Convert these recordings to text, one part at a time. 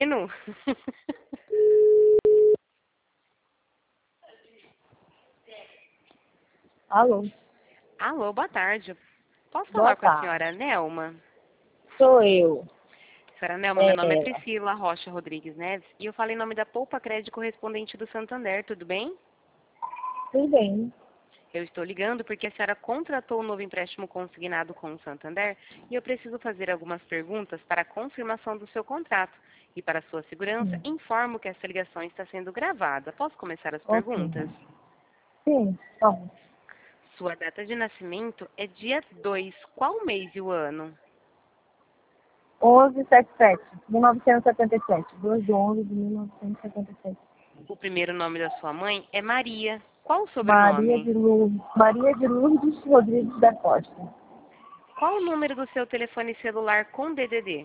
Nu. Alô? Alô, boa tarde. Posso Boa falar com a tarde. senhora Nelma? Sou eu. Senhora Nelma, meu nome é Ela. Priscila Rocha Rodrigues Neves e eu falo em nome da Poupa Crédito correspondente do Santander, tudo bem? Tudo bem. Eu estou ligando porque a senhora contratou um novo empréstimo consignado com o Santander e eu preciso fazer algumas perguntas para a confirmação do seu contrato. E para sua segurança, Sim. informo que essa ligação está sendo gravada. Posso começar as Ok. perguntas? Sim, vamos. Sua data de nascimento é dia 2. Qual mês e o ano? 1177, 1977. 2 de 11 de 1977. O primeiro nome da sua mãe é Maria. Qual o Maria sobrenome? de Lourdes. Maria de Lourdes Rodrigues da Costa. Qual o número do seu telefone celular com DDD?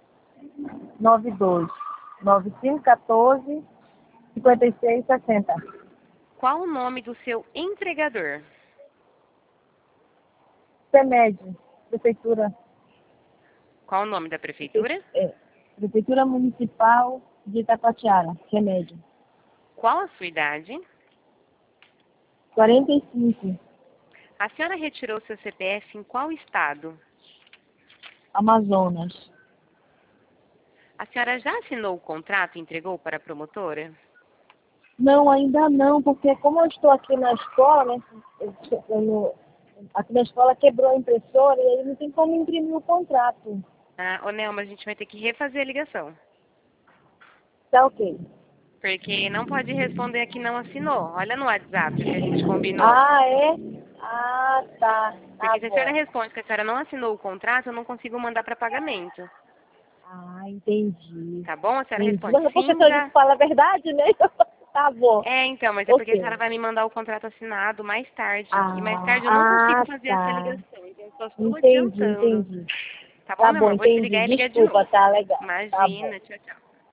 92 9514 5660. Qual o nome do seu entregador? CEMED, Prefeitura. Qual o nome da prefeitura? Prefeitura Municipal de Itacoatiara, CEMED. Qual a sua idade? 45, A senhora retirou seu CPF em qual estado? Amazonas. A senhora já assinou o contrato e entregou para a promotora? Não, ainda não, porque como eu estou aqui na escola, né? Aqui na escola quebrou a impressora e aí não tem como imprimir o contrato. Ah, ô Nelma, a gente vai ter que refazer a ligação. Tá ok. Porque não pode responder que não assinou. Olha no WhatsApp o que a gente combinou. Ah, é? Ah, tá. Tá Porque se a senhora bom. responde que a senhora não assinou o contrato, eu não consigo mandar para pagamento. Ah, entendi. Tá bom? A senhora Entendi. responde Mas porque a sim, senhora disse já. que fala a verdade, né? Tá bom. É, então, mas é porque a Ok. senhora vai me mandar o contrato assinado mais tarde. E mais Ah, tarde eu não consigo fazer essa tá. ligação. Então, eu só estou Entendi, adiantando. entendi. Tá bom, Tá meu bom, amor? Vou entendi. desligar e ligar de Desculpa, novo. tá legal. Tá bom. Imagina. Tchau, tchau.